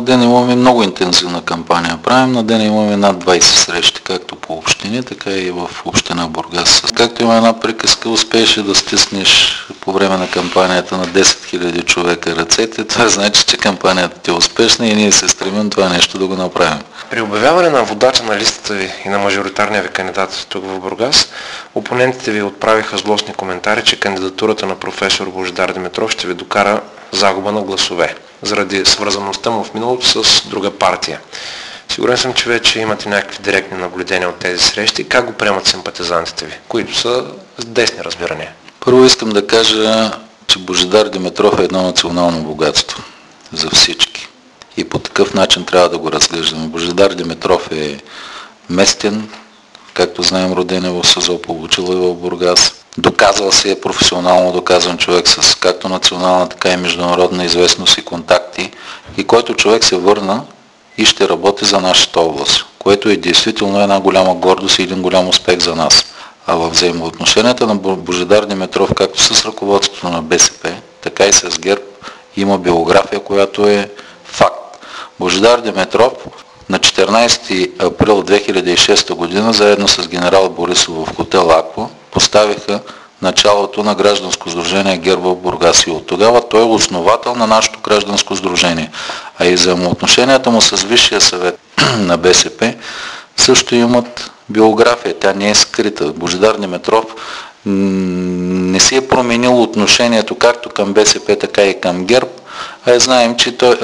ден имаме много интензивна кампания. Правим на ден имаме над 20 срещи, както по общини, така и в община Бургас. Както има една приказка, успееше да стиснеш по време на кампанията на 10 000 човека ръцете, това значи, че кампанията ти е успешна и ние се стремим това нещо да го направим. При обявяване на водача на листата ви и на мажоритарния ви кандидат тук в Бургас, опонентите ви отправиха злостни коментари, че кандидатурата на професор Божидар Димитров ще ви докара загуба на гласове, заради свързаността му в миналото с друга партия. Сигурен съм, че вече имате някакви директни наблюдения от тези срещи. Как го приемат симпатизантите ви, които са с десни разбирания? Първо искам да кажа, че Божидар Димитров е едно национално богатство за всички. И по такъв начин трябва да го разглеждаме. Божидар Димитров е местен, както знаем, роден е в Созопол, учил е в Бургас. Доказал се е професионално доказан човек с както национална, така и международна известност и контакти, и който човек се върна и ще работи за нашата област, което е действително една голяма гордост и един голям успех за нас. А във взаимоотношенията на Божидар Димитров, както с ръководството на БСП, така и с ГЕРБ, има биография, която е факт. Божидар Димитров на 14 април 2006 година, заедно с генерал Борисов в хотел Аква, поставиха началото на гражданско сдружение ГЕРБ в Бургас и от тогава той е основател на нашето гражданско сдружение. А и взаимоотношенията му с Висшия съвет на БСП също имат биография, тя не е скрита. Божидар Димитров не си е променил отношението както към БСП, така и към ГЕРБ, знаем, че той,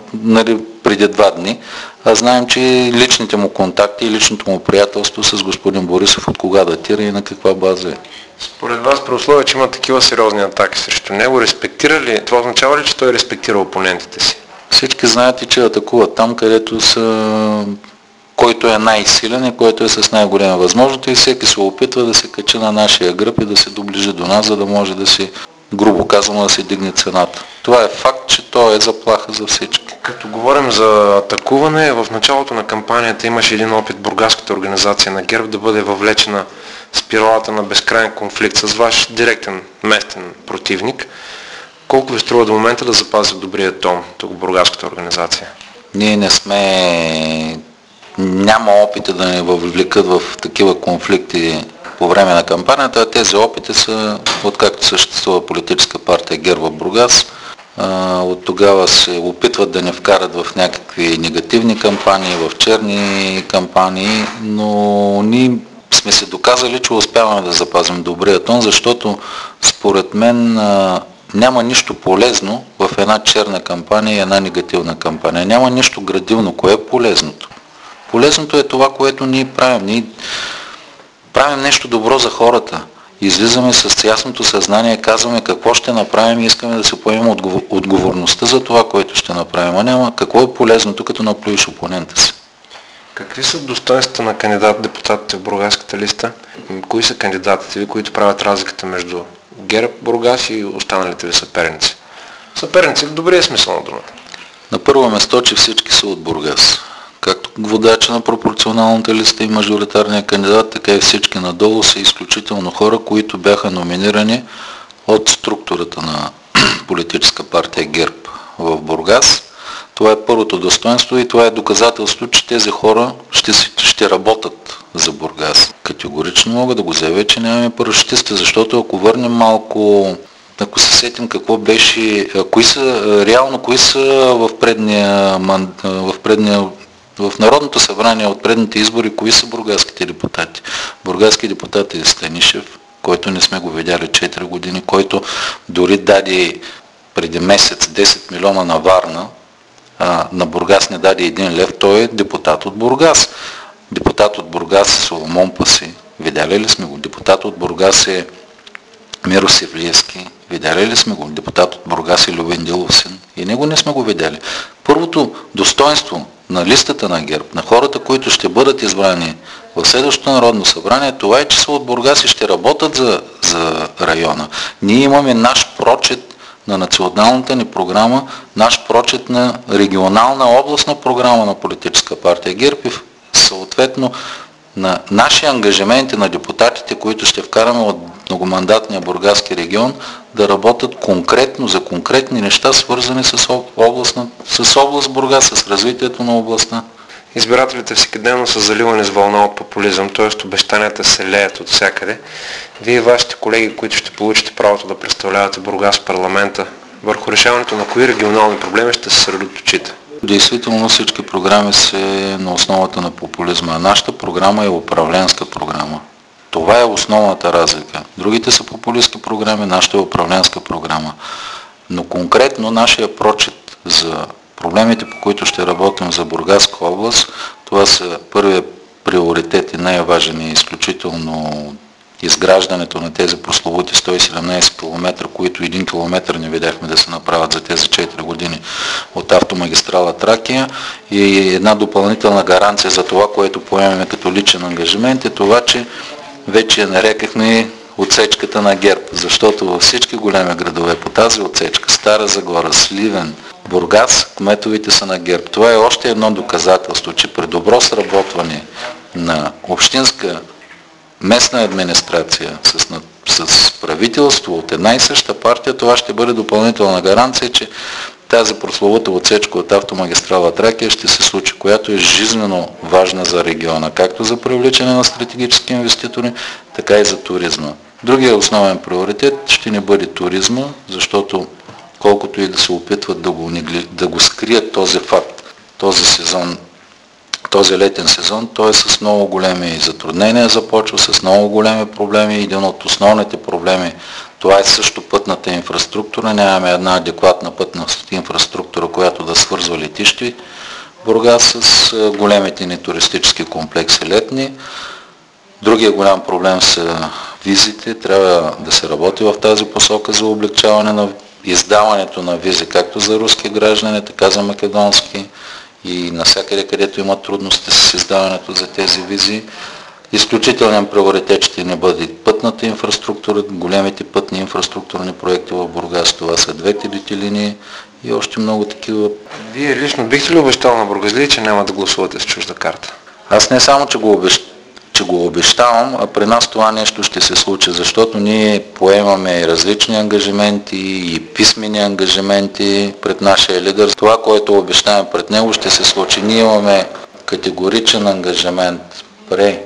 преди 2 дни, знаем, че личните му контакти и личното му приятелство с господин Борисов от кога датира и на каква база е. Според вас, при условие, че има такива сериозни атаки срещу него, респектира ли, това означава ли, че той респектира опонентите си? Всички знаете, че атакуват там, където са който е най-силен и който е с най-голяма възможност и всеки се опитва да се качи на нашия гръб и да се доближи до нас, за да може да си, грубо казано, да се дигне цената. Това е факт, че то е заплаха за всички. Като говорим за атакуване, в началото на кампанията имаше един опит бургаската организация на ГЕРБ да бъде въвлечена в спиралата на безкрайен конфликт с ваш директен местен противник. Колко ви струва до момента да запазят добрия тон тук в бургаската организация? Ние не сме... Няма опити да ни въвлекат в такива конфликти по време на кампанията. Тези опити са, откакто съществува политическа партия ГЕРБ в Бургас. От тогава се опитват да ни вкарат в някакви негативни кампании, в черни кампании, но ние сме се доказали, че успяваме да запазим добрия тон, защото според мен няма нищо полезно в една черна кампания и една негативна кампания. Няма нищо градивно. Кое е полезното? Полезното е това, което ние правим. Ние правим нещо добро за хората. Излизаме с ясното съзнание, казваме какво ще направим и искаме да се поемем отговорността за това, което ще направим. А няма какво е полезното, като наплюиш опонента си. Какви са достоинствата на кандидат-депутатите в бургаската листа? Кои са кандидатите ви, които правят разликата между ГЕРБ, Бургас и останалите ви съперници? Съперници в добрия смисъл на думата. На първо место, че всички са от Бургас. Както водача на пропорционалната листа и мажоритарния кандидат, така и всички надолу са изключително хора, които бяха номинирани от структурата на политическа партия ГЕРБ в Бургас. Това е първото достоинство и това е доказателство, че тези хора ще работят за Бургас. Категорично мога да го заявя, че нямаме парашутисти, защото ако върнем малко, ако се сетим какво беше, кои са в Народното събрание от предните избори, кои са бургаските депутати? Бургаски депутат е Станишев, който не сме го видяли 4 години, който дори даде преди месец 10 милиона на Варна, на Бургас не даде 1 лев, той е депутат от Бургас. Депутат от Бургас е Соломон Паси, видяли ли сме го? Депутат от Бургас е Миро Севлиевски, видяли ли сме го? Депутат от Бургас е Любен Дилов син. И него не сме го видяли. Първото достоинство на листата на ГЕРБ, на хората, които ще бъдат избрани в следващото Народно събрание, това е, че са от Бургас и ще работят за района. Ние имаме наш прочит на националната ни програма, наш прочит на регионална областна програма на политическа партия ГЕРБ и съответно на наши ангажименти на депутатите, които ще вкараме от многомандатния Бургаски регион да работят конкретно за конкретни неща, свързани с област Бургас, с развитието на областта. Избирателите всекидневно са заливани с вълна от популизъм, т.е. обещанията се леят от всякъде. Вие и вашите колеги, които ще получите правото да представлявате Бургас в парламента, върху решаването на кои регионални проблеми ще се съсредоточите? Действително всички програми са на основата на популизма. Нашата програма е управленска програма. Това е основната разлика. Другите са популистски програми, нашата е управленска програма. Но конкретно нашия прочит за проблемите, по които ще работим за Бургаска област, това са първият приоритет и най-важен и изключително изграждането на тези прословути 117 км, които 1 км не видяхме да се направят за тези 4 години от автомагистрала Тракия, и една допълнителна гаранция за това, което поемаме като личен ангажимент, е това, че вече я нарекахме отсечката на ГЕРБ, защото във всички големи градове по тази отсечка, Стара Загора, Сливен, Бургас, кметовите са на ГЕРБ. Това е още едно доказателство, че при добро сработване на общинска местна администрация с правителство от една и съща партия, това ще бъде допълнителна гаранция, че тази прословута отсечка от автомагистрала Тракия ще се случи, която е жизнено важна за региона, както за привличане на стратегически инвеститори, така и за туризма. Другия основен приоритет ще не бъде туризма, защото колкото и да се опитват да го скрият този факт, този сезон, този летен сезон, той е с много големи затруднения започва, с много големи проблеми. Един от основните проблеми, това е също пътната инфраструктура. Нямаме една адекватна пътна инфраструктура, която да свързва летищи Бургас с големите ни туристически комплекси летни. Другия голям проблем са визите. Трябва да се работи в тази посока за облегчаване на издаването на визи, както за руски граждани, така за македонски, и навсякъде, където има трудности с издаването за тези визи. Изключителен приоритет ще не бъде пътната инфраструктура, големите пътни инфраструктурни проекти в Бургас, това са двете линии и още много такива. Вие лично бихте ли обещал на бургазлии, че няма да гласувате с чужда карта? Аз не само, че го обещавам, а при нас това нещо ще се случи, защото ние поемаме различни ангажименти и писмени ангажименти пред нашия лидер. Това, което обещаваме пред него, ще се случи. Ние имаме категоричен ангажимент при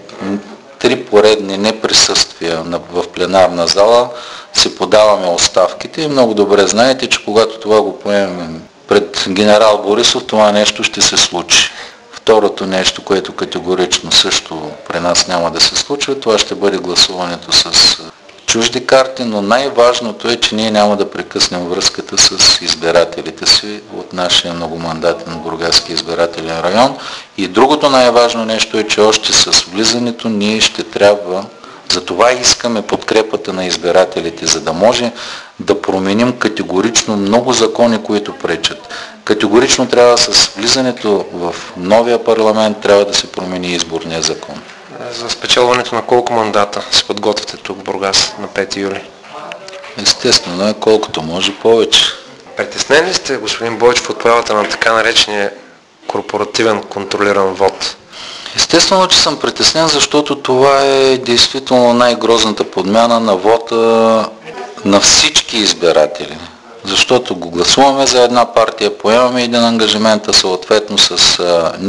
3 поредни неприсъствия в пленарна зала, си подаваме оставките и много добре знаете, че когато това го поемем пред генерал Борисов, това нещо ще се случи. Второто нещо, което категорично също при нас няма да се случва, това ще бъде гласуването с чужди карти, но най-важното е, че ние няма да прекъснем връзката с избирателите си от нашия многомандатен Бургаски избирателен район. И другото най-важно нещо е, че още с влизането ние ще трябва, затова искаме подкрепата на избирателите, за да може да променим категорично много закони, които пречат. Категорично трябва с влизането в новия парламент трябва да се промени изборния закон. За спечелването на колко мандата се подготвяте тук в Бургас на 5 юли? Естествено, колкото може повече. Притеснен ли сте, господин Бойчев, от появата на така наречения корпоративен контролиран вод? Естествено, че съм притеснен, защото това е действително най-грозната подмяна на вота на всички избиратели. Защото го гласуваме за една партия, поемаме един ангажимент, а съответно с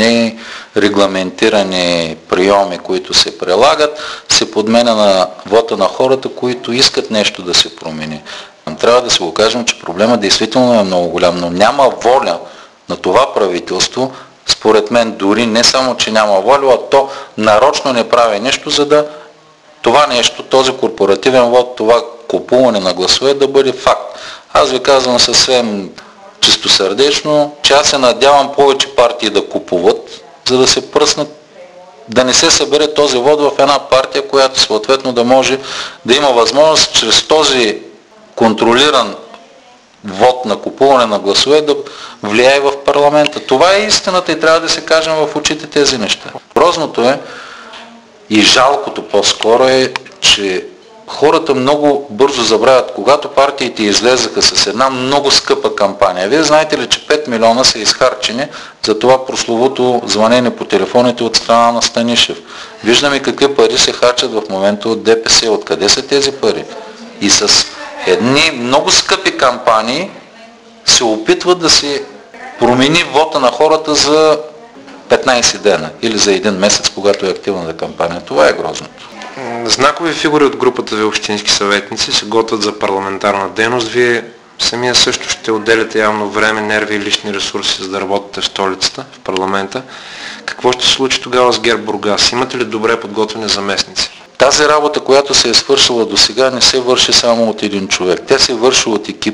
нерегламентирани приеми, които се прилагат, се подменя на вота на хората, които искат нещо да се промени. Трябва да си го кажем, че проблема действително е много голям, но няма воля на това правителство, според мен дори не само, че няма воля, а то нарочно не прави нещо, за да това нещо, този корпоративен вод, това купуване на гласове да бъде факт. Аз ви казвам съвсем чистосърдечно, че аз се надявам повече партии да купуват, за да се пръснат, да не се събере този вод в една партия, която съответно да може да има възможност чрез този контролиран вод на купуване на гласове да влияе в парламента. Това е истината и трябва да се кажем в очите тези неща. Грозното е и жалкото по-скоро е, че хората много бързо забравят, когато партиите излезаха с една много скъпа кампания. Вие знаете ли, че 5 милиона са изхарчени за това прословото звънене по телефоните от страна на Станишев. Виждаме какви пари се харчат в момента от ДПС. Откъде са тези пари? И с едни много скъпи кампании се опитват да се промени вота на хората за 15 дена или за един месец, когато е активната кампания. Това е грозното. Знакови фигури от групата ви общински съветници се готвят за парламентарна дейност. Вие самия също ще отделяте явно време, нерви и лични ресурси, за да работите в столицата, в парламента. Какво ще се случи тогава с ГЕРБ Бургас? Имате ли добре подготвени заместници? Тази работа, която се е свършила до сега, не се върши само от един човек. Тя се върши от екип.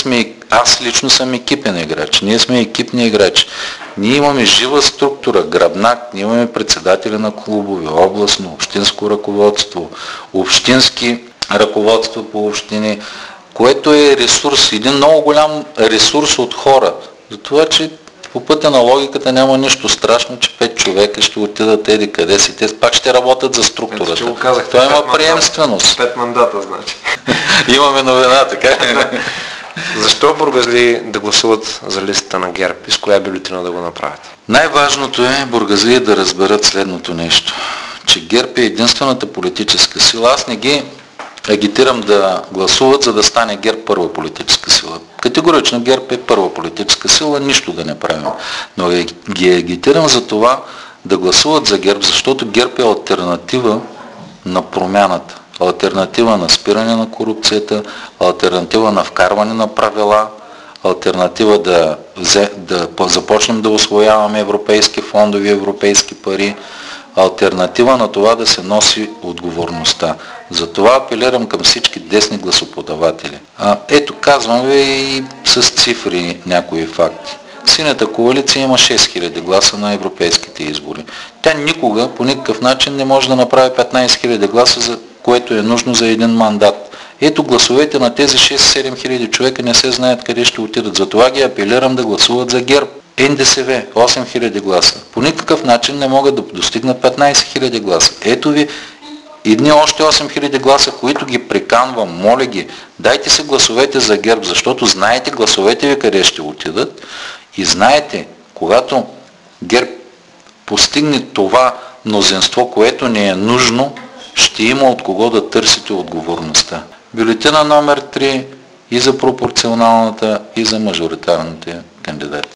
Аз лично съм екипен играч. Ние сме екипни играчи. Ние имаме жива структура, гръбнак, ние имаме председатели на клубове, областно, общинско ръководство, общински ръководство по общини, което е ресурс, един много голям ресурс от хора. За това, че по пътя на логиката няма нищо страшно, че 5 човека ще отидат еди къде си. Те пак ще работят за структурата. Това има приемственост. 5 мандата, значи. Имаме новина, така. Защо бургазли да гласуват за листата на ГЕРБ и с коя бюлетина да го направят? Най-важното е бургазли да разберат следното нещо, че ГЕРБ е единствената политическа сила. Аз не ги агитирам да гласуват, за да стане ГЕРБ първа политическа сила. Категорично ГЕРБ е първа политическа сила, нищо да не правим. Но ги агитирам за това да гласуват за ГЕРБ, защото ГЕРБ е алтернатива на промяната. Алтернатива на спиране на корупцията, алтернатива на вкарване на правила, алтернатива да започнем да усвояваме европейски фондови, европейски пари, алтернатива на това да се носи отговорността. Затова апелирам към всички десни гласоподаватели. Ето, казвам ви и с цифри някои факти. Синята коалиция има 6000 гласа на европейските избори. Тя никога, по никакъв начин не може да направи 15 000 гласа, за което е нужно за един мандат. Ето, гласовете на тези 6-7 хиляди човека не се знаят къде ще отидат. Затова ги апелирам да гласуват за ГЕРБ. НДСВ 8000 гласа. По никакъв начин не могат да достигнат 15 000 гласа. Ето ви едни още 8000 гласа, които ги приканвам, моля ги, дайте се гласовете за ГЕРБ, защото знаете гласовете ви къде ще отидат и знаете, когато ГЕРБ постигне това мнозинство, което не е нужно, ще има от кого да търсите отговорността. Бюлетина номер 3 и за пропорционалната, и за мажоритарните кандидати.